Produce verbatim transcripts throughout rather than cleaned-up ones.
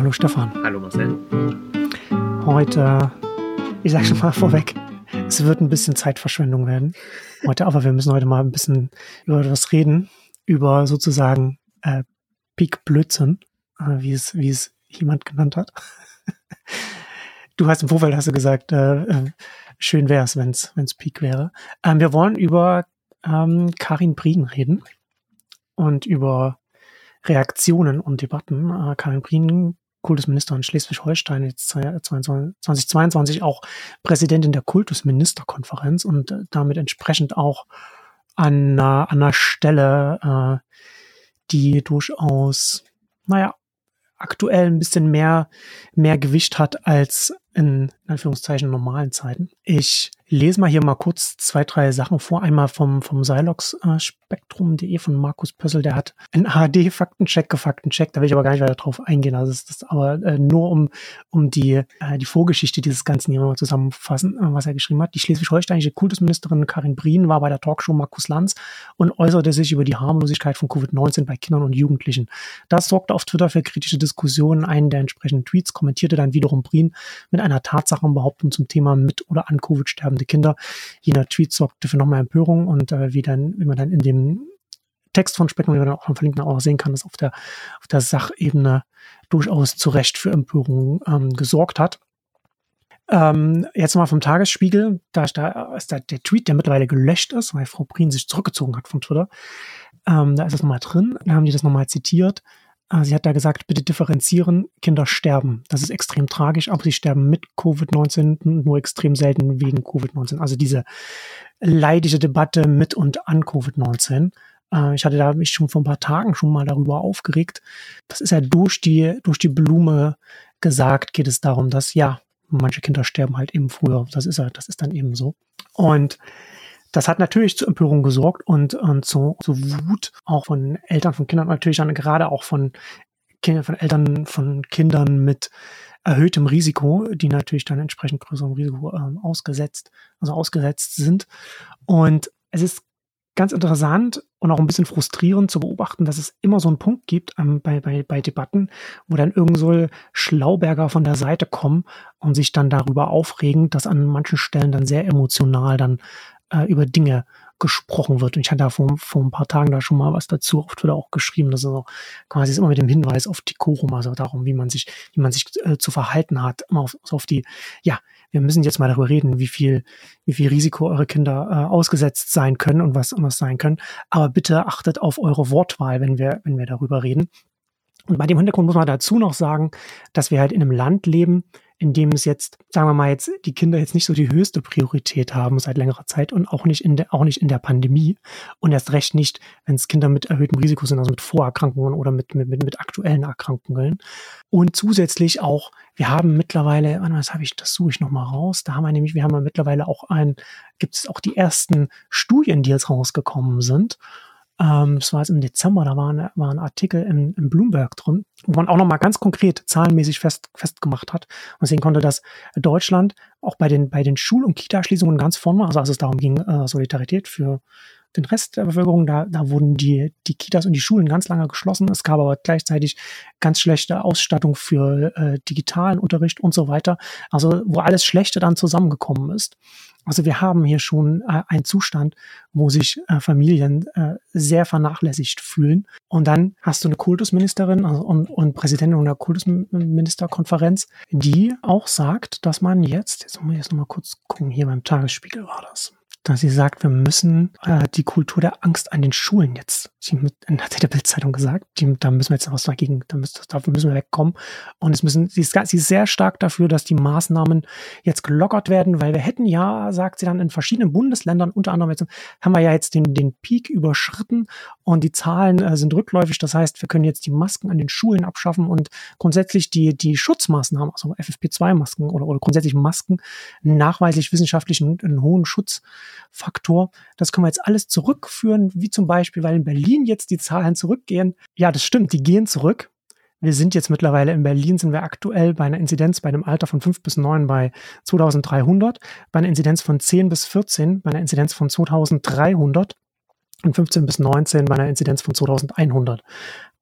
Hallo Stefan. Hallo Marcel. Heute, ich sage schon mal vorweg, es wird ein bisschen Zeitverschwendung werden heute, aber wir müssen heute mal ein bisschen über etwas reden, über sozusagen äh, Peak Blödsinn, äh, wie es wie es jemand genannt hat. Du hast im Vorfeld hast du gesagt, äh, äh, schön wäre es, wenn es wenn es Peak wäre. Ähm, wir wollen über ähm, Karin Prien reden und über Reaktionen und Debatten. Äh, Karin Prien, Kultusministerin Schleswig-Holstein, jetzt zwanzig zweiundzwanzig auch Präsidentin der Kultusministerkonferenz und äh, damit entsprechend auch an, äh, an einer Stelle, äh, die durchaus, naja, aktuell ein bisschen mehr, mehr Gewicht hat als in, in Anführungszeichen normalen Zeiten. Ich lese mal hier mal kurz zwei, drei Sachen vor. Einmal vom, vom Silox äh, Spektrum punkt de von Markus Pössl, der hat einen A R D-Faktencheck gefaktencheckt, da will ich aber gar nicht weiter drauf eingehen. Also das ist aber äh, nur um, um die, äh, die Vorgeschichte dieses Ganzen hier mal zusammenfassen, äh, was er geschrieben hat. Die schleswig-holsteinische Kultusministerin Karin Prien war bei der Talkshow Markus Lanz und äußerte sich über die Harmlosigkeit von Covid neunzehn bei Kindern und Jugendlichen. Das sorgte auf Twitter für kritische Diskussionen. Einen der entsprechenden Tweets kommentierte dann wiederum Prien mit einer Tatsachenbehauptung zum Thema mit oder an Covid sterbende Kinder. Jener Tweet sorgte für nochmal Empörung und äh, wie dann, wie man dann in dem Text von Spektrum, den man auch verlinken auch sehen kann, dass auf der auf der Sachebene durchaus zu Recht für Empörung ähm, gesorgt hat. Ähm, jetzt nochmal vom Tagesspiegel, da ist, da ist da der Tweet, der mittlerweile gelöscht ist, weil Frau Prien sich zurückgezogen hat von Twitter. Ähm, da ist es nochmal drin, da haben die das nochmal zitiert. Sie hat da gesagt, bitte differenzieren, Kinder sterben. Das ist extrem tragisch, aber sie sterben mit Covid neunzehn, nur extrem selten wegen Covid neunzehn. Also diese leidige Debatte mit und an Covid neunzehn. Äh, ich hatte da mich schon vor ein paar Tagen schon mal darüber aufgeregt. Das ist ja durch die, durch die Blume gesagt, geht es darum, dass ja, manche Kinder sterben halt eben früher. Das ist ja, das ist dann eben so. Und das hat natürlich zu Empörung gesorgt und, und zu, zu Wut auch von Eltern von Kindern, natürlich dann gerade auch von, Kinder, von Eltern von Kindern mit erhöhtem Risiko, die natürlich dann entsprechend größerem Risiko äh, ausgesetzt, also ausgesetzt sind. Und es ist ganz interessant und auch ein bisschen frustrierend zu beobachten, dass es immer so einen Punkt gibt ähm, bei, bei, bei Debatten, wo dann irgend so Schlauberger von der Seite kommen und sich dann darüber aufregen, dass an manchen Stellen dann sehr emotional dann über Dinge gesprochen wird. Und ich hatte da vor, vor ein paar Tagen da schon mal was dazu auf Twitter auch geschrieben. Das ist so quasi immer mit dem Hinweis auf Dekorum, also darum, wie man sich, wie man sich äh, zu verhalten hat. Immer auf, auf die, ja, wir müssen jetzt mal darüber reden, wie viel, wie viel Risiko eure Kinder äh, ausgesetzt sein können und was, was sein können. Aber bitte achtet auf eure Wortwahl, wenn wir, wenn wir darüber reden. Und bei dem Hintergrund muss man dazu noch sagen, dass wir halt in einem Land leben, in dem es jetzt, sagen wir mal jetzt, die Kinder jetzt nicht so die höchste Priorität haben seit längerer Zeit und auch nicht in der, auch nicht in der Pandemie und erst recht nicht, wenn es Kinder mit erhöhtem Risiko sind, also mit Vorerkrankungen oder mit, mit, mit, mit aktuellen Erkrankungen. Und zusätzlich auch, wir haben mittlerweile, was habe ich, das suche ich nochmal raus, da haben wir nämlich, wir haben ja mittlerweile auch ein, gibt es auch die ersten Studien, die jetzt rausgekommen sind. Ähm, das war jetzt im Dezember, da war, eine, war ein Artikel in, in Bloomberg drin, wo man auch nochmal ganz konkret zahlenmäßig fest, festgemacht hat und sehen konnte, dass Deutschland auch bei den, bei den Schul- und Kita-Schließungen ganz vorne war, also als es darum ging, äh, Solidarität für den Rest der Bevölkerung, da, da wurden die, die Kitas und die Schulen ganz lange geschlossen. Es gab aber gleichzeitig ganz schlechte Ausstattung für äh, digitalen Unterricht und so weiter. Also wo alles Schlechte dann zusammengekommen ist. Also wir haben hier schon äh, einen Zustand, wo sich äh, Familien äh, sehr vernachlässigt fühlen. Und dann hast du eine Kultusministerin also, und, und Präsidentin der Kultusministerkonferenz, die auch sagt, dass man jetzt, jetzt muss ich jetzt nochmal kurz gucken, hier beim Tagesspiegel war das, dass sie sagt, wir müssen äh, die Kultur der Angst an den Schulen jetzt, sie hat der Bildzeitung gesagt, die, da müssen wir jetzt was dagegen, da müssen, dafür müssen wir wegkommen. Und es müssen, sie ist, sie ist sehr stark dafür, dass die Maßnahmen jetzt gelockert werden, weil wir hätten ja, sagt sie dann, in verschiedenen Bundesländern, unter anderem jetzt, haben wir ja jetzt den, den Peak überschritten und die Zahlen äh, sind rückläufig. Das heißt, wir können jetzt die Masken an den Schulen abschaffen und grundsätzlich die, die Schutzmaßnahmen, also F F P zwei Masken oder, oder grundsätzlich Masken, nachweislich wissenschaftlich einen, einen hohen Schutzfaktor. Das können wir jetzt alles zurückführen, wie zum Beispiel, weil in Berlin jetzt die Zahlen zurückgehen. Ja, das stimmt, die gehen zurück. Wir sind jetzt mittlerweile in Berlin, sind wir aktuell bei einer Inzidenz bei einem Alter von fünf bis neun bei zweitausenddreihundert, bei einer Inzidenz von zehn bis vierzehn bei einer Inzidenz von zweitausenddreihundert und fünfzehn bis neunzehn bei einer Inzidenz von zweitausendeinhundert.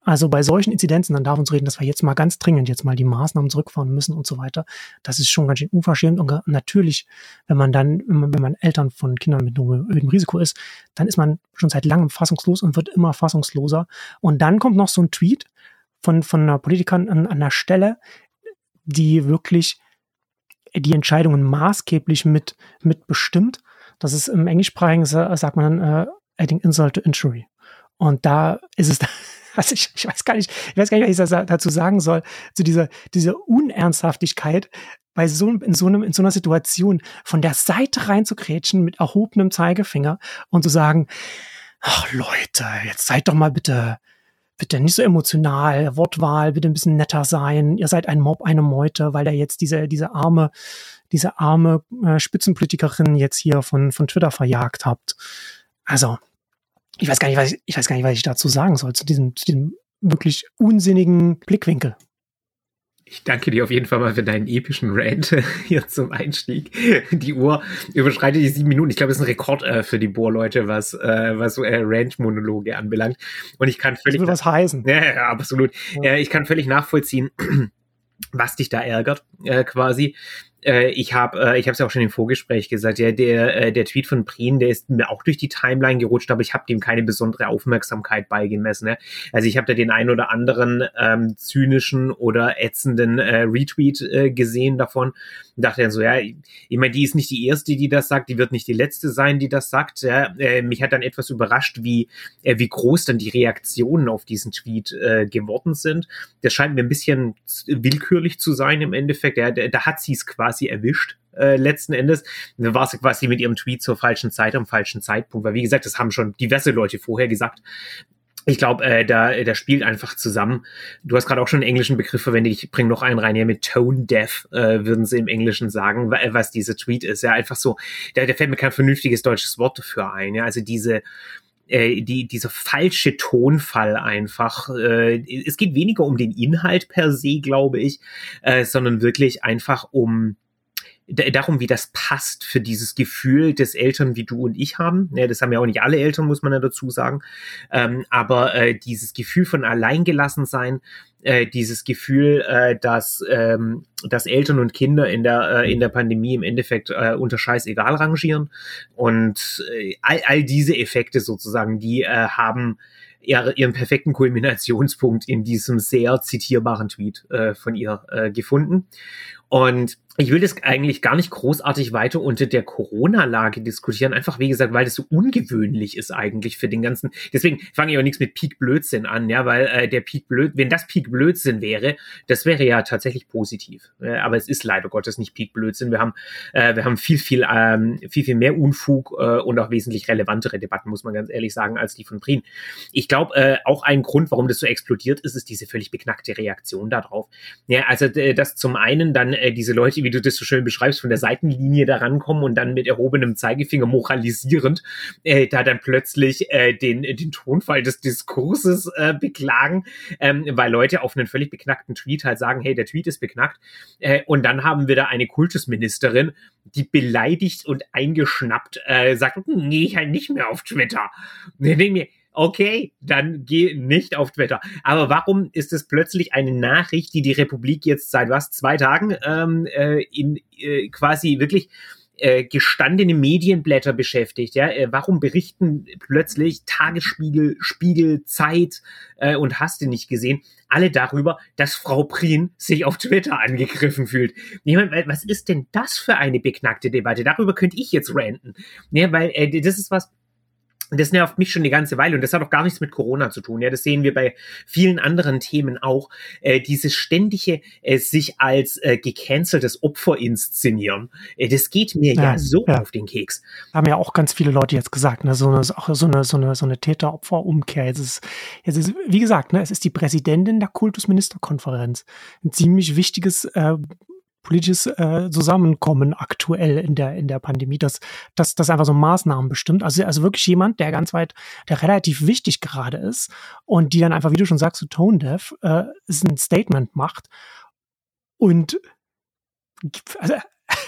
Also bei solchen Inzidenzen, dann darf uns reden, dass wir jetzt mal ganz dringend jetzt mal die Maßnahmen zurückfahren müssen und so weiter. Das ist schon ganz schön unverschämt. Und natürlich, wenn man dann, wenn man, wenn man Eltern von Kindern mit einem erhöhten Risiko ist, dann ist man schon seit langem fassungslos und wird immer fassungsloser. Und dann kommt noch so ein Tweet von, von einer Politikerin an, an einer Stelle, die wirklich die Entscheidungen maßgeblich mit, mit bestimmt. Das ist im Englischsprachigen, sagt man dann, uh, adding insult to injury. Und da ist es, also ich, ich weiß gar nicht, ich weiß gar nicht, was ich dazu sagen soll, zu dieser, dieser Unernsthaftigkeit bei so, in so einem, in so einer Situation von der Seite reinzukrätschen mit erhobenem Zeigefinger und zu sagen, ach Leute, jetzt seid doch mal bitte, bitte nicht so emotional, Wortwahl, bitte ein bisschen netter sein, ihr seid ein Mob, eine Meute, weil da jetzt diese, diese arme, diese arme äh, Spitzenpolitikerin jetzt hier von, von Twitter verjagt habt. Also, ich weiß gar nicht, was ich, ich weiß gar nicht, was ich dazu sagen soll, zu diesem, zu diesem wirklich unsinnigen Blickwinkel. Ich danke dir auf jeden Fall mal für deinen epischen Rant hier zum Einstieg. Die Uhr überschreitet die sieben Minuten. Ich glaube, das ist ein Rekord äh, für die Bohr-Leute, was, äh, was so äh, Rant-Monologe anbelangt. Und ich kann völlig... Das will was heißen. Ja, ja, absolut. Ja. Äh, ich kann völlig nachvollziehen, was dich da ärgert, äh, quasi. Äh, ich habe äh, ich habe es ja auch schon im Vorgespräch gesagt, ja, der äh, der Tweet von Prien, der ist mir auch durch die Timeline gerutscht, aber ich habe dem keine besondere Aufmerksamkeit beigemessen. Ne? Also ich habe da den einen oder anderen ähm, zynischen oder ätzenden äh, Retweet äh, gesehen davon und dachte dann so, ja, ich, ich meine, die ist nicht die erste, die das sagt, die wird nicht die letzte sein, die das sagt. Ja? Äh, mich hat dann etwas überrascht, wie äh, wie groß dann die Reaktionen auf diesen Tweet äh, geworden sind. Das scheint mir ein bisschen willkürlich zu sein im Endeffekt. Ja? Da, da hat sie es quasi quasi erwischt, äh, letzten Endes. Dann war sie quasi mit ihrem Tweet zur falschen Zeit am falschen Zeitpunkt, weil wie gesagt, das haben schon diverse Leute vorher gesagt. Ich glaube, äh, da, da spielt einfach zusammen. Du hast gerade auch schon einen englischen Begriff verwendet. Ich bringe noch einen rein, ja, mit Tone Deaf, äh, würden sie im Englischen sagen, was dieser Tweet ist. Ja, einfach so, da, da fällt mir kein vernünftiges deutsches Wort dafür ein. Ja, also diese Äh, die, dieser falsche Tonfall einfach. Äh, es geht weniger um den Inhalt per se, glaube ich, äh, sondern wirklich einfach um d- darum, wie das passt für dieses Gefühl des Eltern, wie du und ich haben. Ja, das haben ja auch nicht alle Eltern, muss man ja dazu sagen. Ähm, aber äh, dieses Gefühl von Alleingelassensein, äh, dieses Gefühl, äh, dass, ähm, dass Eltern und Kinder in der, äh, in der Pandemie im Endeffekt äh, unter Scheißegal rangieren. Und äh, all, all diese Effekte sozusagen, die äh, haben ihre, ihren perfekten Kulminationspunkt in diesem sehr zitierbaren Tweet äh, von ihr äh, gefunden. Und ich will das eigentlich gar nicht großartig weiter unter der Corona-Lage diskutieren, einfach wie gesagt, weil das so ungewöhnlich ist eigentlich für den ganzen, deswegen fange ich auch nichts mit Peak Blödsinn an, ja, weil äh, der Peak Blöd, wenn das Peak Blödsinn wäre, das wäre ja tatsächlich positiv, äh, aber es ist leider Gottes nicht Peak Blödsinn, wir haben äh, wir haben viel, viel ähm, viel, viel mehr Unfug äh, und auch wesentlich relevantere Debatten, muss man ganz ehrlich sagen, als die von Prien. Ich glaube, äh, auch ein Grund, warum das so explodiert ist, ist diese völlig beknackte Reaktion darauf. Ja, also äh, dass zum einen dann äh, diese Leute, wie du das so schön beschreibst, von der Seitenlinie da rankommen und dann mit erhobenem Zeigefinger moralisierend äh, da dann plötzlich äh, den, den Tonfall des Diskurses äh, beklagen, ähm, weil Leute auf einen völlig beknackten Tweet halt sagen, hey, der Tweet ist beknackt. Äh, und dann haben wir da eine Kultusministerin, die beleidigt und eingeschnappt äh, sagt, hm, nee, ich halt nicht mehr auf Twitter. Und ich denke mir, okay, dann geh nicht auf Twitter. Aber warum ist es plötzlich eine Nachricht, die die Republik jetzt seit was, zwei Tagen ähm, äh, in äh, quasi wirklich äh, gestandene Medienblätter beschäftigt? Ja, äh, warum berichten plötzlich Tagesspiegel, Spiegel, Zeit äh, und hast du nicht gesehen alle darüber, dass Frau Prien sich auf Twitter angegriffen fühlt? Ich meine, was ist denn das für eine beknackte Debatte? Darüber könnte ich jetzt ranten. Ja, weil äh, das ist was. Das nervt mich schon eine ganze Weile und das hat auch gar nichts mit Corona zu tun. Ja, das sehen wir bei vielen anderen Themen auch. Äh, dieses ständige äh, sich als äh, gecanceltes Opfer inszenieren, äh, das geht mir ja, ja so ja. auf den Keks. Haben ja auch ganz viele Leute jetzt gesagt, ne, so eine, auch so eine, so eine, so eine Täter-Opfer-Umkehr. Jetzt ist, jetzt ist, wie gesagt, ne, es ist die Präsidentin der Kultusministerkonferenz. Ein ziemlich wichtiges äh, politisches äh, Zusammenkommen aktuell in der in der Pandemie, dass das das einfach so Maßnahmen bestimmt. Also also wirklich jemand, der ganz weit, der relativ wichtig gerade ist und die dann einfach, wie du schon sagst, so Tone Deaf äh, ein Statement macht und also,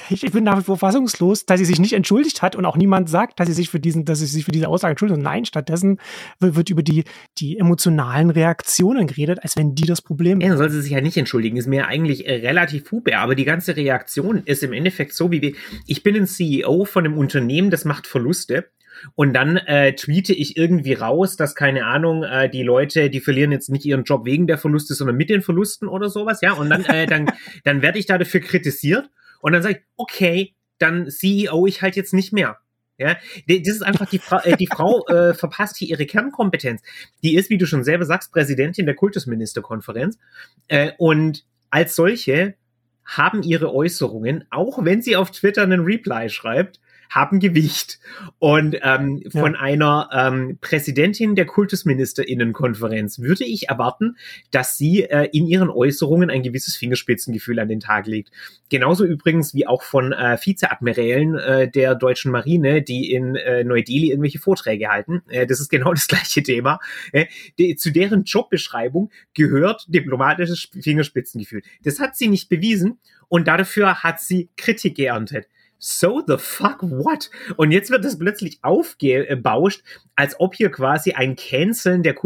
ich, ich bin nach wie vor fassungslos, dass sie sich nicht entschuldigt hat und auch niemand sagt, dass sie sich für diesen, dass sie sich für diese Aussage entschuldigt. Nein, stattdessen wird über die, die emotionalen Reaktionen geredet, als wenn die das Problem ja, dann soll sie sich ja nicht entschuldigen, ist mir eigentlich äh, relativ hupe, aber die ganze Reaktion ist im Endeffekt so, wie wir, ich bin ein C E O von einem Unternehmen, das macht Verluste. Und dann äh, tweete ich irgendwie raus, dass, keine Ahnung, äh, die Leute, die verlieren jetzt nicht ihren Job wegen der Verluste, sondern mit den Verlusten oder sowas, ja. Und dann, äh, dann, dann werde ich da dafür kritisiert. Und dann sage ich, okay, dann C E O ich halt jetzt nicht mehr. Ja, das ist einfach, die, Fra äh, die Frau äh, verpasst hier ihre Kernkompetenz. Die ist, wie du schon selber sagst, Präsidentin der Kultusministerkonferenz. Äh, und als solche haben ihre Äußerungen, auch wenn sie auf Twitter einen Reply schreibt, haben Gewicht. Und ähm, ja. von einer ähm, Präsidentin der KultusministerInnenkonferenz würde ich erwarten, dass sie äh, in ihren Äußerungen ein gewisses Fingerspitzengefühl an den Tag legt. Genauso übrigens wie auch von äh, Vizeadmirälen äh, der deutschen Marine, die in äh, Neu-Delhi irgendwelche Vorträge halten. Äh, das ist genau das gleiche Thema. Äh, die, zu deren Jobbeschreibung gehört diplomatisches Fingerspitzengefühl. Das hat sie nicht bewiesen und dafür hat sie Kritik geerntet. So the fuck what? Und jetzt wird das plötzlich aufgebauscht, als ob hier quasi ein Canceln der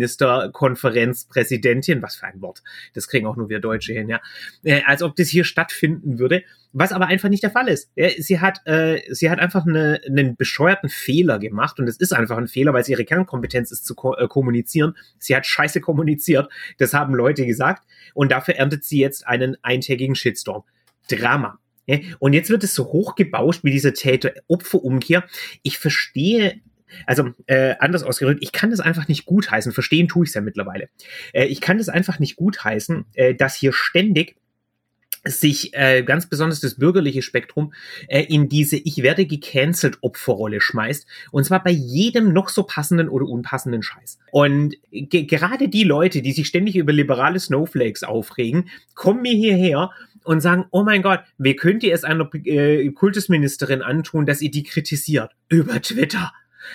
Kultusministerkonferenzpräsidentin, was für ein Wort, das kriegen auch nur wir Deutsche hin, ja, äh, als ob das hier stattfinden würde, was aber einfach nicht der Fall ist. Ja, sie hat, äh, sie hat einfach eine, einen bescheuerten Fehler gemacht und es ist einfach ein Fehler, weil es ihre Kernkompetenz ist zu ko- äh, kommunizieren. Sie hat scheiße kommuniziert, das haben Leute gesagt und dafür erntet sie jetzt einen eintägigen Shitstorm. Drama. Und jetzt wird es so hochgebauscht wie diese Täter-Opfer-Umkehr. Ich verstehe, also äh, anders ausgedrückt, ich kann das einfach nicht gutheißen. Verstehen tue ich es ja mittlerweile. Äh, ich kann das einfach nicht gutheißen, äh, dass hier ständig sich äh, ganz besonders das bürgerliche Spektrum äh, in diese Ich werde gecancelt Opferrolle schmeißt. Und zwar bei jedem noch so passenden oder unpassenden Scheiß. Und ge- gerade die Leute, die sich ständig über liberale Snowflakes aufregen, kommen mir hierher und sagen, oh mein Gott, wie könnt ihr es einer äh, Kultusministerin antun, dass ihr die kritisiert? Über Twitter.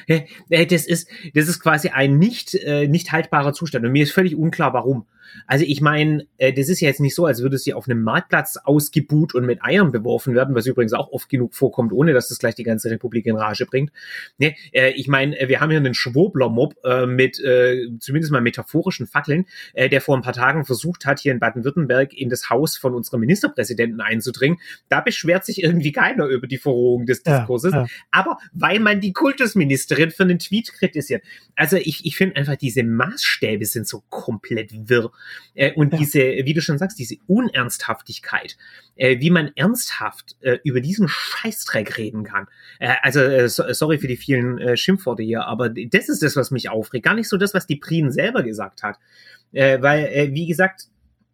Das ist, das ist quasi ein nicht, äh, nicht haltbarer Zustand. Und mir ist völlig unklar, warum. Also ich meine, äh, das ist ja jetzt nicht so, als würde sie auf einem Marktplatz ausgebuht und mit Eiern beworfen werden, was übrigens auch oft genug vorkommt, ohne dass das gleich die ganze Republik in Rage bringt. Ne? Äh, ich meine, wir haben hier einen Schwurbler-Mob äh, mit äh, zumindest mal metaphorischen Fackeln, äh, der vor ein paar Tagen versucht hat, hier in Baden-Württemberg in das Haus von unserem Ministerpräsidenten einzudringen. Da beschwert sich irgendwie keiner über die Verrohung des Diskurses. Ja, ja. Aber weil man die Kultusministerin für einen Tweet kritisiert. Also ich, ich finde einfach, diese Maßstäbe sind so komplett wirr. Äh, und ja. diese, wie du schon sagst, diese Unernsthaftigkeit, äh, wie man ernsthaft äh, über diesen Scheißdreck reden kann. Äh, also, äh, so, sorry für die vielen äh, Schimpfworte hier, aber das ist das, was mich aufregt. Gar nicht so das, was die Prien selber gesagt hat. Äh, weil, äh, wie gesagt,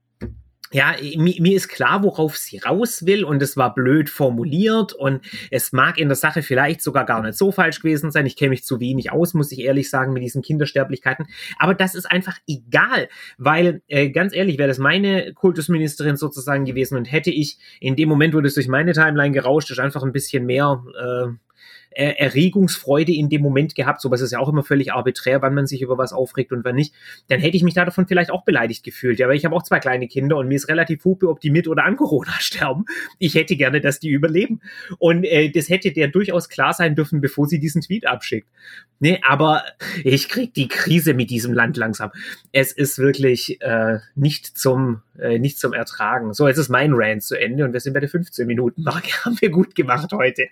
ja, mir, mir ist klar, worauf sie raus will und es war blöd formuliert und es mag in der Sache vielleicht sogar gar nicht so falsch gewesen sein. Ich kenne mich zu wenig aus, muss ich ehrlich sagen, mit diesen Kindersterblichkeiten. Aber das ist einfach egal, weil äh, ganz ehrlich, wäre das meine Kultusministerin sozusagen gewesen und hätte ich in dem Moment, wo das durch meine Timeline gerauscht ist, einfach ein bisschen mehr äh, Erregungsfreude in dem Moment gehabt, sowas ist ja auch immer völlig arbiträr, wann man sich über was aufregt und wann nicht, dann hätte ich mich da davon vielleicht auch beleidigt gefühlt, ja, weil ich habe auch zwei kleine Kinder und mir ist relativ hupe, ob die mit oder an Corona sterben. Ich hätte gerne, dass die überleben und äh, das hätte der durchaus klar sein dürfen, bevor sie diesen Tweet abschickt. Nee, aber ich krieg die Krise mit diesem Land langsam. Es ist wirklich äh, nicht zum äh, nicht zum Ertragen. So, jetzt ist mein Rant zu Ende und wir sind bei der fünfzehn Minuten Marke. Haben wir gut gemacht heute.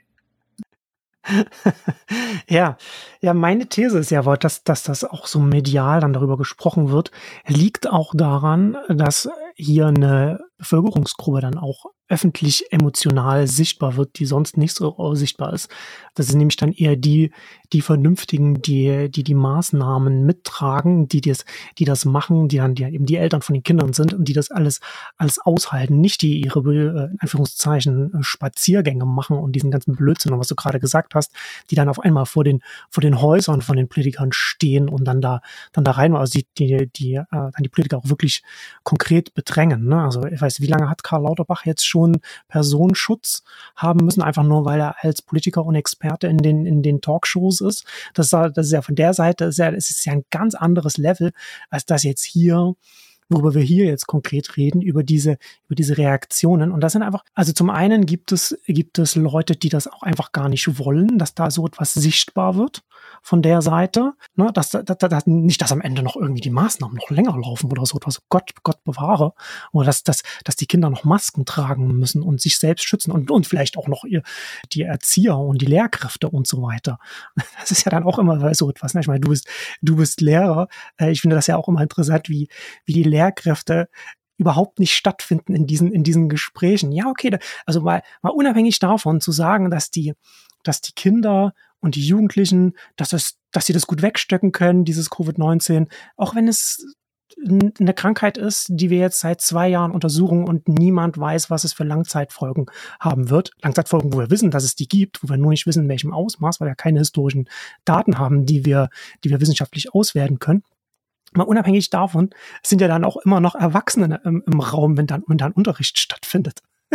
Ja, ja, meine These ist ja, dass, dass das auch so medial dann darüber gesprochen wird, liegt auch daran, dass hier eine Bevölkerungsgruppe dann auch öffentlich emotional sichtbar wird, die sonst nicht so sichtbar ist. Das sind nämlich dann eher die, die Vernünftigen, die, die die Maßnahmen mittragen, die das, die das machen, die dann die eben die Eltern von den Kindern sind und die das alles, alles aushalten, nicht die ihre, in Anführungszeichen, Spaziergänge machen und diesen ganzen Blödsinn, was du gerade gesagt hast, die dann auf einmal vor den, vor den Häusern von den Politikern stehen und dann da, dann da rein, also die, die, die, äh, dann die Politiker auch wirklich konkret bedrängen, ne? Also, ich weiß, wie lange hat Karl Lauterbach jetzt schon Personenschutz haben müssen, einfach nur, weil er als Politiker und Experte in den, in den Talkshows ist. Das, das ist ja von der Seite, das ist ja, das ist ja ein ganz anderes Level, als das jetzt hier worüber wir hier jetzt konkret reden, über diese, über diese Reaktionen. Und das sind einfach, also zum einen gibt es, gibt es Leute, die das auch einfach gar nicht wollen, dass da so etwas sichtbar wird von der Seite, ne, dass, dass, dass nicht, dass am Ende noch irgendwie die Maßnahmen noch länger laufen oder so etwas, Gott, Gott bewahre, oder dass, dass, dass die Kinder noch Masken tragen müssen und sich selbst schützen und, und vielleicht auch noch ihr, die Erzieher und die Lehrkräfte und so weiter. Das ist ja dann auch immer so etwas, ne? Ich meine, du bist, du bist Lehrer, ich finde das ja auch immer interessant, wie, wie die Lehrkräfte überhaupt nicht stattfinden in diesen, in diesen Gesprächen. Ja, okay, also mal, mal unabhängig davon zu sagen, dass die, dass die Kinder und die Jugendlichen, dass das, dass sie das gut wegstecken können, dieses Covid neunzehn, auch wenn es eine Krankheit ist, die wir jetzt seit zwei Jahren untersuchen und niemand weiß, was es für Langzeitfolgen haben wird. Langzeitfolgen, wo wir wissen, dass es die gibt, wo wir nur nicht wissen, in welchem Ausmaß, weil wir keine historischen Daten haben, die wir, die wir wissenschaftlich auswerten können. Mal unabhängig davon sind ja dann auch immer noch Erwachsene im, im Raum, wenn dann, wenn dann Unterricht stattfindet.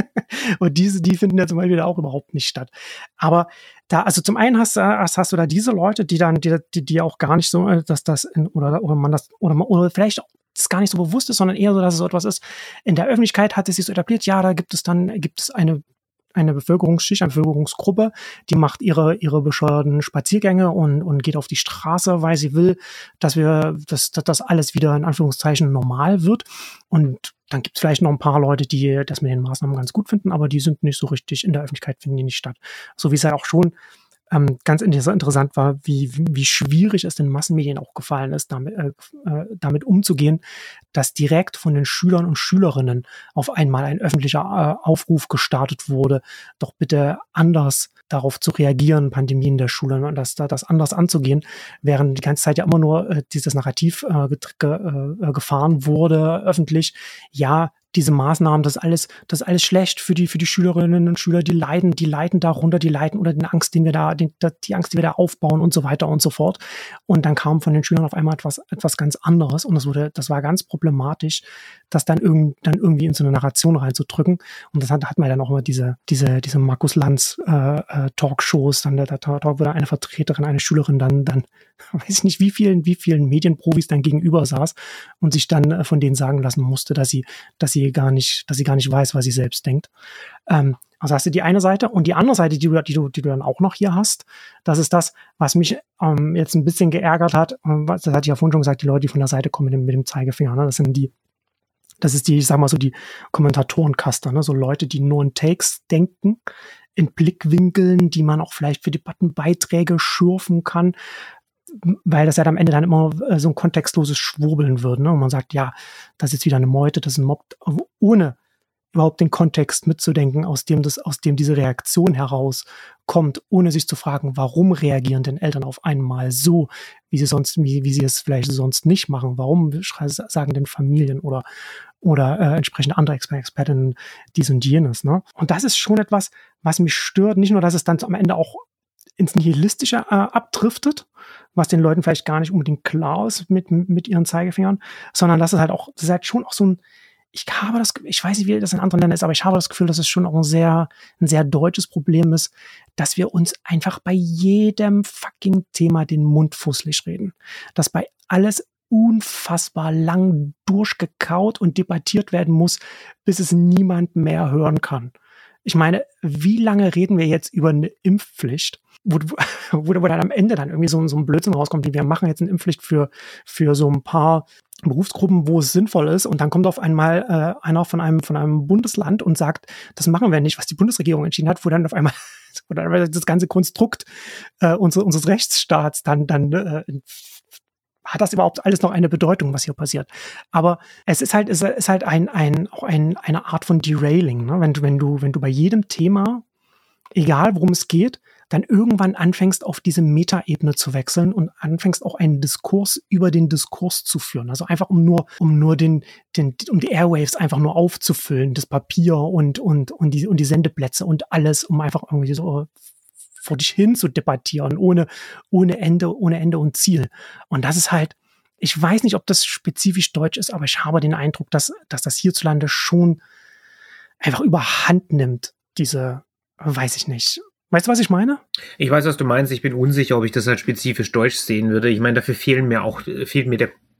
Und diese, die finden ja zum Beispiel auch überhaupt nicht statt. Aber da, also zum einen hast, hast, hast du da diese Leute, die dann, die, die, die auch gar nicht so, dass das, in, oder, oder man das, oder, oder vielleicht das gar nicht so bewusst ist, sondern eher so, dass es so etwas ist. In der Öffentlichkeit hat es sich so etabliert, ja, da gibt es dann, gibt es eine, eine Bevölkerungsschicht, eine Bevölkerungsgruppe, die macht ihre, ihre bescheuerten Spaziergänge und, und geht auf die Straße, weil sie will, dass wir, dass, dass das alles wieder in Anführungszeichen normal wird. Und dann gibt es vielleicht noch ein paar Leute, die das mit den Maßnahmen ganz gut finden, aber die sind nicht so richtig in der Öffentlichkeit, finden die nicht statt. So wie es ja auch schon ähm, ganz interessant war, wie, wie schwierig es den Massenmedien auch gefallen ist, damit, äh, damit umzugehen, dass direkt von den Schülern und Schülerinnen auf einmal ein öffentlicher äh, Aufruf gestartet wurde, doch bitte anders darauf zu reagieren, Pandemien der Schule, und das, das anders anzugehen, während die ganze Zeit ja immer nur äh, dieses Narrativ äh, ge, äh, gefahren wurde, öffentlich, ja, diese Maßnahmen, das ist alles, das ist alles schlecht für die, für die Schülerinnen und Schüler, die leiden, die leiden darunter, die leiden unter den Angst, den wir da, den, die Angst, die wir da aufbauen und so weiter und so fort. Und dann kam von den Schülern auf einmal etwas, etwas ganz anderes, und das wurde, das war ganz problematisch, das dann, irgend, dann irgendwie in so eine Narration reinzudrücken. Und das hat, hat man dann auch immer diese, diese, diese Markus Lanz äh, äh, Talkshows, dann da, da, da wurde eine Vertreterin, eine Schülerin dann, dann, weiß ich nicht, wie vielen, wie vielen Medienprofis dann gegenüber saß und sich dann äh, von denen sagen lassen musste, dass sie, dass sie gar nicht, dass sie gar nicht weiß, was sie selbst denkt. Ähm, also hast du die eine Seite, und die andere Seite, die du, die du, die du dann auch noch hier hast, das ist das, was mich ähm, jetzt ein bisschen geärgert hat. Das hatte ich ja vorhin schon gesagt, die Leute, die von der Seite kommen mit dem, mit dem Zeigefinger, ne? Das sind die, das ist die, ich sag mal so, die Kommentatorenkaster, ne? So Leute, die nur in Takes denken, in Blickwinkeln, die man auch vielleicht für Debattenbeiträge schürfen kann, weil das ja am Ende dann immer äh, so ein kontextloses Schwurbeln wird, ne? Und man sagt, ja, das ist jetzt wieder eine Meute, das ist ein Mob, ohne überhaupt den Kontext mitzudenken, aus dem das, aus dem diese Reaktion herauskommt, ohne sich zu fragen, warum reagieren denn Eltern auf einmal so, wie sie sonst, wie, wie sie es vielleicht sonst nicht machen? Warum sagen denn Familien oder oder äh, entsprechend andere Expertinnen dies und jenes, ne? Und das ist schon etwas, was mich stört. Nicht nur, dass es dann am Ende auch ins Nihilistische äh, abdriftet, was den Leuten vielleicht gar nicht unbedingt klar ist mit, mit ihren Zeigefingern, sondern dass es halt auch, das ist halt schon auch so ein, ich habe das, ich weiß nicht, wie das in anderen Ländern ist, aber ich habe das Gefühl, dass es schon auch ein sehr, ein sehr deutsches Problem ist, dass wir uns einfach bei jedem fucking Thema den Mund fusselig reden. Dass bei alles unfassbar lang durchgekaut und debattiert werden muss, bis es niemand mehr hören kann. Ich meine, wie lange reden wir jetzt über eine Impfpflicht, wo, wo, wo dann am Ende dann irgendwie so, so ein Blödsinn rauskommt, wie wir machen jetzt eine Impfpflicht für, für so ein paar Berufsgruppen, wo es sinnvoll ist, und dann kommt auf einmal äh, einer von einem, von einem Bundesland und sagt, das machen wir nicht, was die Bundesregierung entschieden hat, wo dann auf einmal, wo dann das ganze Konstrukt äh, unseres, unseres Rechtsstaats dann, dann äh, hat das überhaupt alles noch eine Bedeutung, was hier passiert? Aber es ist halt, es ist halt ein, ein, auch ein, eine Art von Derailing, ne? Wenn du, wenn du, wenn du bei jedem Thema, egal worum es geht, dann irgendwann anfängst, auf diese Metaebene zu wechseln und anfängst auch einen Diskurs über den Diskurs zu führen. Also einfach um nur, um nur den, den, um die Airwaves einfach nur aufzufüllen, das Papier und, und, und die, und die Sendeplätze und alles, um einfach irgendwie so vor dich hin zu debattieren, ohne, ohne Ende, ohne Ende und Ziel. Und das ist halt, ich weiß nicht, ob das spezifisch deutsch ist, aber ich habe den Eindruck, dass, dass das hierzulande schon einfach überhand nimmt, diese, weiß ich nicht. Weißt du, was ich meine? Ich weiß, was du meinst. Ich bin unsicher, ob ich das halt spezifisch deutsch sehen würde. Ich meine, dafür fehlen mir auch, fehlt mir der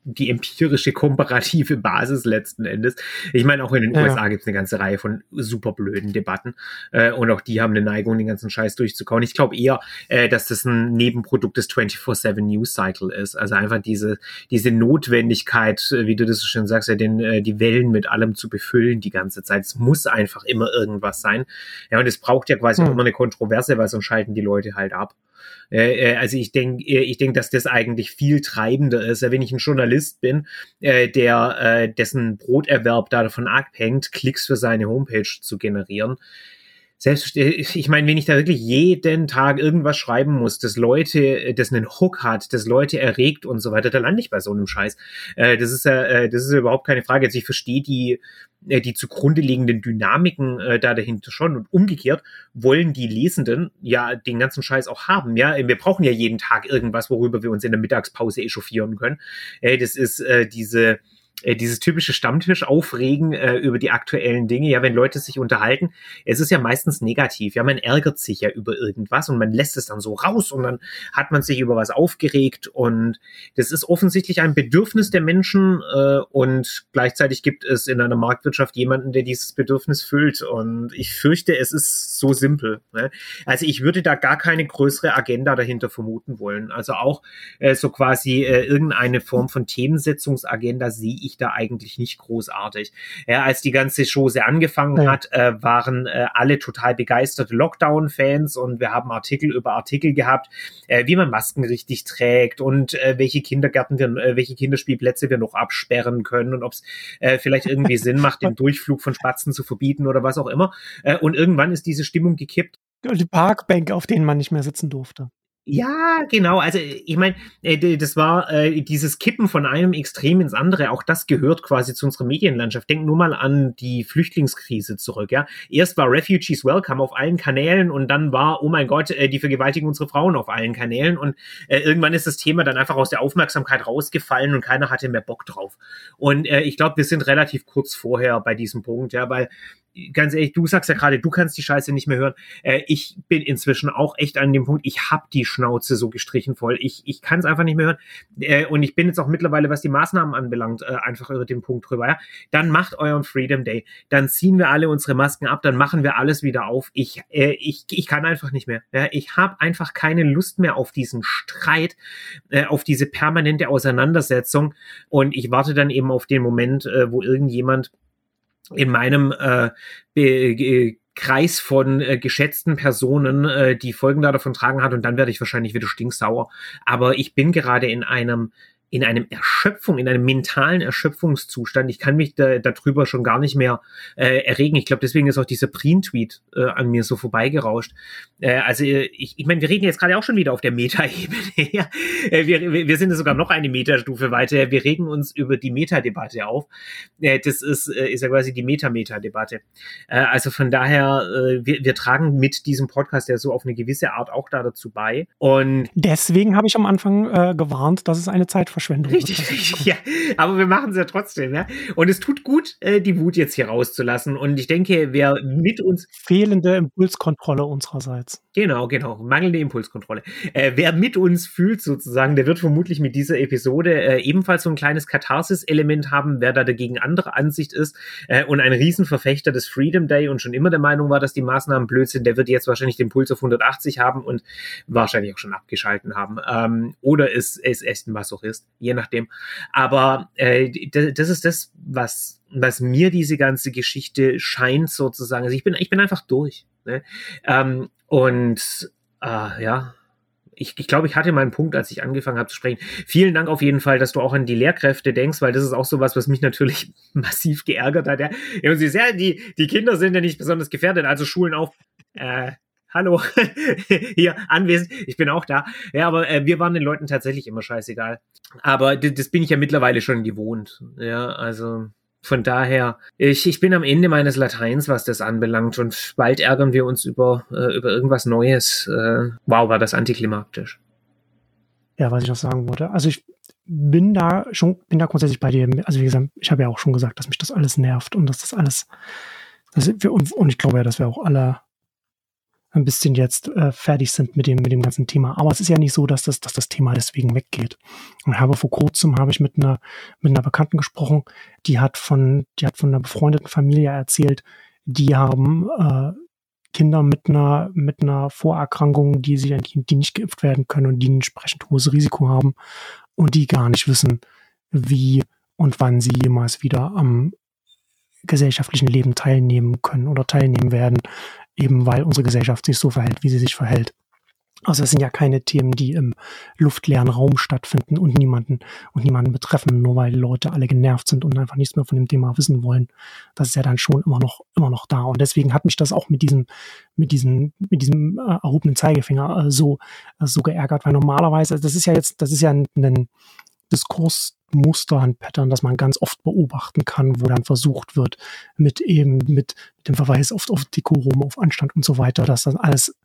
die empirische, komparative Basis letzten Endes. Ich meine, auch in den ja. U S A gibt es eine ganze Reihe von super blöden Debatten äh, und auch die haben eine Neigung, den ganzen Scheiß durchzukauen. Ich glaube eher, äh, dass das ein Nebenprodukt des vierundzwanzig sieben News Cycle ist. Also einfach diese diese Notwendigkeit, wie du das so schön sagst, ja, den, äh, die Wellen mit allem zu befüllen die ganze Zeit. Es muss einfach immer irgendwas sein. Ja, und es braucht ja quasi hm. auch immer eine Kontroverse, weil sonst schalten die Leute halt ab. Äh, also ich denke, ich denke, dass das eigentlich viel treibender ist. Wenn ich ein Journalist bin, äh, der äh, dessen Broterwerb davon abhängt, Klicks für seine Homepage zu generieren. Selbst, ich meine, wenn ich da wirklich jeden Tag irgendwas schreiben muss, das Leute, das einen Hook hat, das Leute erregt und so weiter, da lande ich bei so einem Scheiß. Äh, das ist ja, äh, das ist ja überhaupt keine Frage. Also ich verstehe die, äh, die zugrunde liegenden Dynamiken äh, da dahinter schon und umgekehrt wollen die Lesenden ja den ganzen Scheiß auch haben. Ja, wir brauchen ja jeden Tag irgendwas, worüber wir uns in der Mittagspause echauffieren können. Äh, das ist äh, diese dieses typische Stammtisch-Aufregen äh, über die aktuellen Dinge, ja, wenn Leute sich unterhalten, es ist ja meistens negativ, ja, man ärgert sich ja über irgendwas und man lässt es dann so raus und dann hat man sich über was aufgeregt und das ist offensichtlich ein Bedürfnis der Menschen äh, und gleichzeitig gibt es in einer Marktwirtschaft jemanden, der dieses Bedürfnis füllt und ich fürchte, es ist so simpel, ne? Also ich würde da gar keine größere Agenda dahinter vermuten wollen, also auch äh, so quasi äh, irgendeine Form von Themensetzungsagenda sehe ich da eigentlich nicht großartig. Ja, als die ganze Chose angefangen ja. hat, äh, waren äh, alle total begeisterte Lockdown-Fans und wir haben Artikel über Artikel gehabt, äh, wie man Masken richtig trägt und äh, welche Kindergärten wir, äh, welche Kinderspielplätze wir noch absperren können und ob es äh, vielleicht irgendwie Sinn macht, den Durchflug von Spatzen zu verbieten oder was auch immer. Äh, und irgendwann ist diese Stimmung gekippt. Die Parkbänke, auf denen man nicht mehr sitzen durfte. Ja, genau. Also ich meine, das war äh, dieses Kippen von einem Extrem ins andere. Auch das gehört quasi zu unserer Medienlandschaft. Denk nur mal an die Flüchtlingskrise zurück. Ja, erst war Refugees Welcome auf allen Kanälen und dann war, oh mein Gott, äh, die vergewaltigen unsere Frauen auf allen Kanälen. Und äh, irgendwann ist das Thema dann einfach aus der Aufmerksamkeit rausgefallen und keiner hatte mehr Bock drauf. Und äh, ich glaube, wir sind relativ kurz vorher bei diesem Punkt, ja, weil ganz ehrlich, du sagst ja gerade, du kannst die Scheiße nicht mehr hören. Äh, ich bin inzwischen auch echt an dem Punkt, ich hab die Schnauze so gestrichen voll. Ich, ich kann es einfach nicht mehr hören. Äh, und ich bin jetzt auch mittlerweile, was die Maßnahmen anbelangt, äh, einfach über den Punkt drüber. Ja? Dann macht euren Freedom Day. Dann ziehen wir alle unsere Masken ab. Dann machen wir alles wieder auf. Ich, äh, ich, ich kann einfach nicht mehr. Ja? Ich habe einfach keine Lust mehr auf diesen Streit, äh, auf diese permanente Auseinandersetzung. Und ich warte dann eben auf den Moment, äh, wo irgendjemand in meinem äh, be- Kreis von äh, geschätzten Personen, äh, die Folgen da davon tragen hat und dann werde ich wahrscheinlich wieder stinksauer. Aber ich bin gerade in einem in einem Erschöpfung, in einem mentalen Erschöpfungszustand. Ich kann mich da, darüber schon gar nicht mehr äh, erregen. Ich glaube, deswegen ist auch dieser Prien-Tweet äh, an mir so vorbeigerauscht. Äh, also ich, ich meine, wir reden jetzt gerade auch schon wieder auf der Meta-Ebene. Ja? äh, wir, wir sind sogar noch eine Metastufe weiter. Wir regen uns über die Meta-Debatte auf. Äh, das ist, äh, ist ja quasi die Meta-Meta-Debatte. Äh, also von daher, äh, wir, wir tragen mit diesem Podcast ja so auf eine gewisse Art auch da dazu bei. Und deswegen habe ich am Anfang äh, gewarnt, dass es eine Zeitverschwendung Richtig, richtig, ja. Aber wir machen es ja trotzdem, ja. Und es tut gut, äh, die Wut jetzt hier rauszulassen. Und ich denke, wer mit uns... Fehlende Impulskontrolle unsererseits. Genau, genau. Mangelnde Impulskontrolle. Äh, wer mit uns fühlt sozusagen, der wird vermutlich mit dieser Episode äh, ebenfalls so ein kleines Katharsis-Element haben, wer da dagegen anderer Ansicht ist äh, und ein Riesenverfechter des Freedom Day und schon immer der Meinung war, dass die Maßnahmen blöd sind, der wird jetzt wahrscheinlich den Puls auf hundertachtzig haben und wahrscheinlich auch schon abgeschalten haben. Ähm, oder ist es echt ein Masochist. Je nachdem. Aber äh, das ist das, was, was mir diese ganze Geschichte scheint sozusagen. Also ich bin, ich bin einfach durch. Ne? Ähm, und äh, ja, ich, ich glaube, ich hatte meinen Punkt, als ich angefangen habe zu sprechen. Vielen Dank auf jeden Fall, dass du auch an die Lehrkräfte denkst, weil das ist auch sowas, was mich natürlich massiv geärgert hat. Ja, und sie sehr, die, die Kinder sind ja nicht besonders gefährdet, also Schulen auf. Äh, Hallo, hier anwesend, ich bin auch da. Ja, aber äh, wir waren den Leuten tatsächlich immer scheißegal. Aber d- das bin ich ja mittlerweile schon gewohnt. Ja, also von daher, ich, ich bin am Ende meines Lateins, was das anbelangt. Und bald ärgern wir uns über, äh, über irgendwas Neues. Äh, wow, war das antiklimaktisch. Ja, was ich noch sagen wollte. Also ich bin da schon, bin da grundsätzlich bei dir. Also wie gesagt, ich habe ja auch schon gesagt, dass mich das alles nervt und dass das alles, dass wir, und, und ich glaube ja, dass wir auch alle ein bisschen jetzt äh, fertig sind mit dem mit dem ganzen Thema. Aber es ist ja nicht so, dass das, dass das Thema deswegen weggeht. Und habe vor kurzem habe ich mit einer mit einer Bekannten gesprochen, die hat von die hat von einer befreundeten Familie erzählt, die haben äh, Kinder mit einer mit einer Vorerkrankung, die sie die, die nicht geimpft werden können und die ein entsprechend hohes Risiko haben und die gar nicht wissen, wie und wann sie jemals wieder am gesellschaftlichen Leben teilnehmen können oder teilnehmen werden, eben weil unsere Gesellschaft sich so verhält, wie sie sich verhält. Also es sind ja keine Themen, die im luftleeren Raum stattfinden und niemanden und niemanden betreffen, nur weil die Leute alle genervt sind und einfach nichts mehr von dem Thema wissen wollen. Das ist ja dann schon immer noch immer noch da. Und deswegen hat mich das auch mit diesem mit diesem mit diesem äh, erhobenen Zeigefinger äh, so äh, so geärgert, weil normalerweise, das ist ja jetzt, das ist ja ein, ein Diskursmuster, ein Pattern, das man ganz oft beobachten kann, wo dann versucht wird, mit eben mit dem Verweis auf, auf Dekorum, auf Anstand und so weiter, dass das alles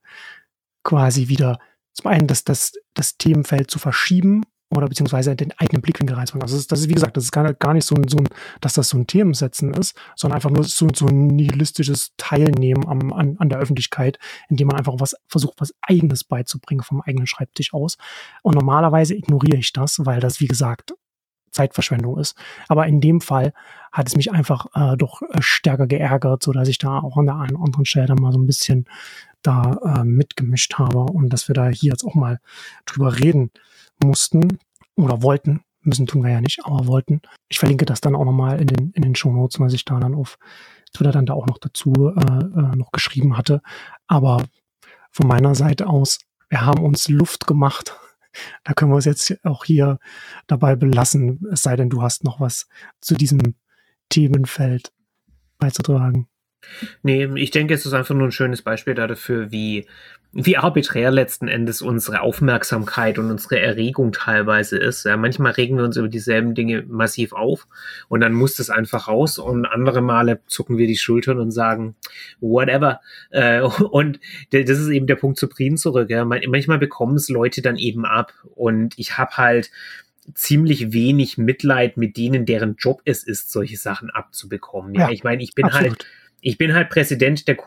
quasi wieder zum einen das, das, das Themenfeld zu verschieben oder beziehungsweise den eigenen Blickwinkel reinzumachen. Also das ist, das ist, wie gesagt, das ist gar, gar nicht so ein, so ein, dass das so ein Themensetzen ist, sondern einfach nur so, so ein nihilistisches Teilnehmen am, an, an der Öffentlichkeit, indem man einfach was versucht, was Eigenes beizubringen vom eigenen Schreibtisch aus. Und normalerweise ignoriere ich das, weil das, wie gesagt, Zeitverschwendung ist. Aber in dem Fall hat es mich einfach äh, doch äh, stärker geärgert, so dass ich da auch an der einen oder anderen Stelle dann mal so ein bisschen da äh, mitgemischt habe und dass wir da hier jetzt auch mal drüber reden mussten oder wollten. Müssen tun wir ja nicht, aber wollten. Ich verlinke das dann auch nochmal in den, in den Shownotes, weil ich da dann auf Twitter dann da auch noch dazu äh, äh, noch geschrieben hatte. Aber von meiner Seite aus, wir haben uns Luft gemacht. Da können wir es jetzt auch hier dabei belassen, es sei denn, du hast noch was zu diesem Themenfeld beizutragen. Nee, ich denke, es ist einfach nur ein schönes Beispiel dafür, wie, wie arbiträr letzten Endes unsere Aufmerksamkeit und unsere Erregung teilweise ist. Ja, manchmal regen wir uns über dieselben Dinge massiv auf und dann muss das einfach raus und andere Male zucken wir die Schultern und sagen, whatever. Äh, und das ist eben der Punkt zu Prien zurück. Ja. Manchmal bekommen es Leute dann eben ab und ich habe halt ziemlich wenig Mitleid mit denen, deren Job es ist, solche Sachen abzubekommen. Ja, ja, ich meine, ich bin absolut. halt Ich bin halt Präsident der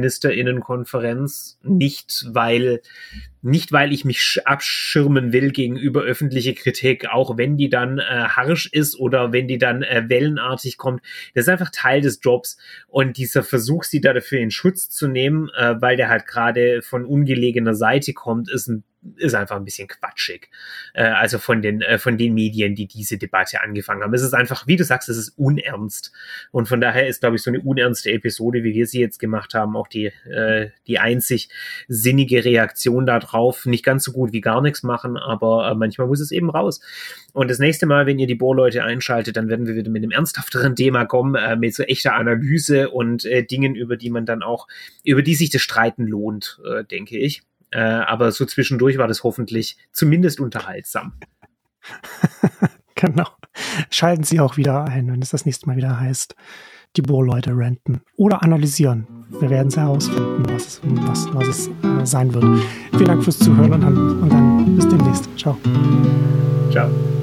Kultusministerinnenkonferenz, nicht weil, nicht weil ich mich abschirmen will gegenüber öffentlicher Kritik, auch wenn die dann äh, harsch ist oder wenn die dann äh, wellenartig kommt. Das ist einfach Teil des Jobs und dieser Versuch, sie da dafür in Schutz zu nehmen, äh, weil der halt gerade von ungelegener Seite kommt, ist ein ist einfach ein bisschen quatschig. Äh, also von den äh, von den Medien, die diese Debatte angefangen haben. Es ist einfach, wie du sagst, es ist unernst. Und von daher ist, glaube ich, so eine unernste Episode, wie wir sie jetzt gemacht haben, auch die äh, die einzig sinnige Reaktion darauf. Nicht ganz so gut wie gar nichts machen, aber äh, manchmal muss es eben raus. Und das nächste Mal, wenn ihr die Bohrleute einschaltet, dann werden wir wieder mit einem ernsthafteren Thema kommen, äh, mit so echter Analyse und äh, Dingen, über die man dann auch, über die sich das Streiten lohnt, äh, denke ich. Äh, aber so zwischendurch war das hoffentlich zumindest unterhaltsam. Genau. Schalten Sie auch wieder ein, wenn es das nächste Mal wieder heißt, die Bohrleute ranten oder analysieren. Wir werden es herausfinden, was es, was, was es äh, sein wird. Vielen Dank fürs Zuhören und dann, und dann bis demnächst. Ciao. Ciao.